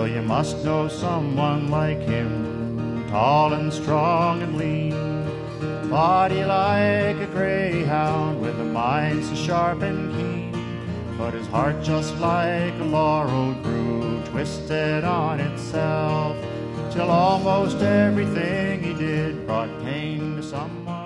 Well, you must know someone like him, tall and strong and lean, body like a greyhound with a mind so sharp and keen, but his heart just like a laurel grew, twisted on itself, till almost everything he did brought pain to someone.